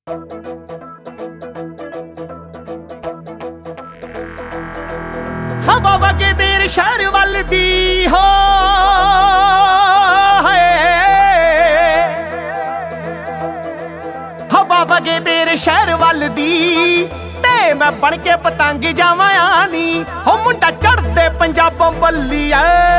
ਹਵਾ ਵਗੇ ਤੇਰੇ ਸ਼ਹਿਰ ਵੱਲ ਦੀ ਹੋ ਹਵਾ ਵਗੇ ਤੇਰੇ ਸ਼ਹਿਰ ਵੱਲ ਦੀ ਤੇ ਮੈਂ ਬਣ ਕੇ ਪਤੰਗ ਜਾਵਾਂ ਆਨੀ ਹੋ ਮੁੰਡਾ ਚੜਦੇ ਪੰਜਾਬੋਂ ਬੱਲੀਏ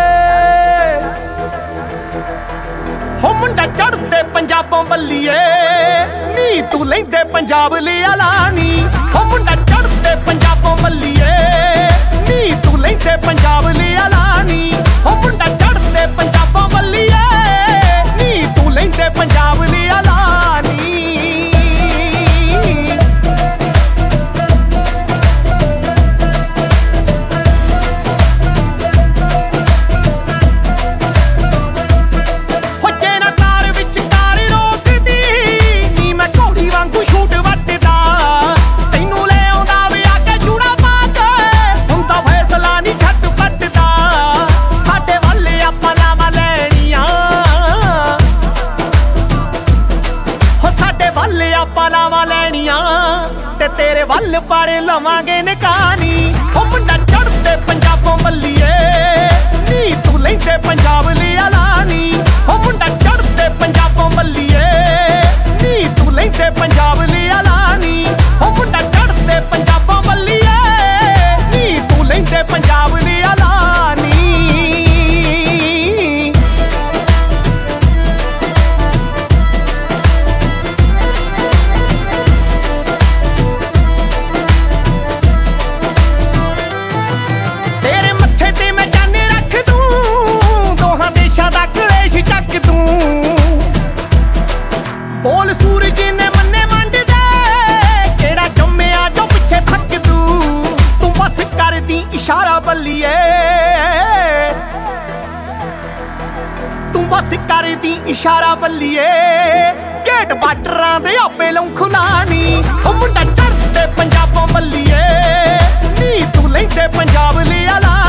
ਹੋ ਮੁੰਡਾ ਚੜਦੇ ਪੰਜਾਬੋਂ ਬੱਲੀਏ ਨੀ ਤੂੰ ਲੈਂਦੇ ਪੰਜਾਬ ਲਈ ਐਲਾਨੀ ਹੋ ਮੁੰਡਾ ਚੜਦੇ ਪੰਜਾਬੋਂ ਬੱਲੀਏ ਨੀ ਤੂੰ ਲੈਂਦੇ ਪੰਜਾਬ ਲਈ ਐਲਾਨੀ ਹੋ ਮੁੰਡਾ ਚੜਦੇ ਪੰਜਾਬੋਂ ਬੱਲੀਏ ਨੀ ਤੂੰ ਲੈਂਦੇ ਪੰਜਾਬ ਲਈ ਐਲਾਨੀ ਪਾਲਾਵਾਂ ਲੈਣੀਆਂ ਤੇ ਤੇਰੇ ਵੱਲ ਪਾੜੇ ਲਵਾਂਗੇ ਨਿਕਾਨੀ ਉਹ ਮੁੰਡਾ ਚੜਦੇ ਪੰਜਾਬੋਂ ਬੱਲੀਏ ਨੀ ਤੂੰ ਲੈਂਦੇ ਪੰਜਾਬ ਲਈ ਐਲਾਨੀ ਉਹ ਮੁੰਡਾ ਚੜਦੇ ਪੰਜਾਬੋਂ ਬੱਲੀਏ ਨੀ ਤੂੰ ਲੈਂਦੇ ਪੰਜਾਬ ਲਈ ਐਲਾਨੀ ਉਹ ਮੁੰਡਾ ਚੜਦੇ ਪੰਜਾਬੋਂ ਬੱਲੀਏ ਨੀ ਤੂੰ ਲੈਂਦੇ ਪੰਜਾਬ ਲਈ ਐਲਾਨੀ ਬੋਲ ਸੂਰਜ ਨੇ ਮੰਨੇ ਮੰਡ ਦੇ ਕਿਹੜਾ ਜੰਮਿਆ ਜੋ ਪਿੱਛੇ ਥੱਕ ਤੂੰ ਬਸ ਕਰਦੀ ਇਸ਼ਾਰਾ ਬੱਲੀਏ ਤੂੰ ਬਸ ਕਰਦੀ ਇਸ਼ਾਰਾ ਬੱਲੀਏ ਗੇਟ ਬਾਰਡਰਾਂ ਦੇ ਆਪੇ ਲਉ ਖੁਲਾਨੀ ਉਹ ਮੁੰਡਾ ਚੜਦੇ ਪੰਜਾਬੋਂ ਬੱਲੀਏ ਨੀ ਤੂੰ ਲੈਂਦੇ ਪੰਜਾਬ ਲਈ ਐਲਾਨੀ